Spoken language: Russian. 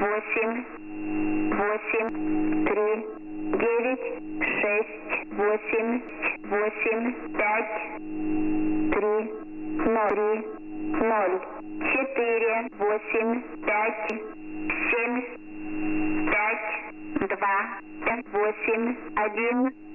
8, 8, 3, 9, 6, 8, 8, 5, 3, 0, 0, 4, 8, 5, 7, 5, 2, 8, 1,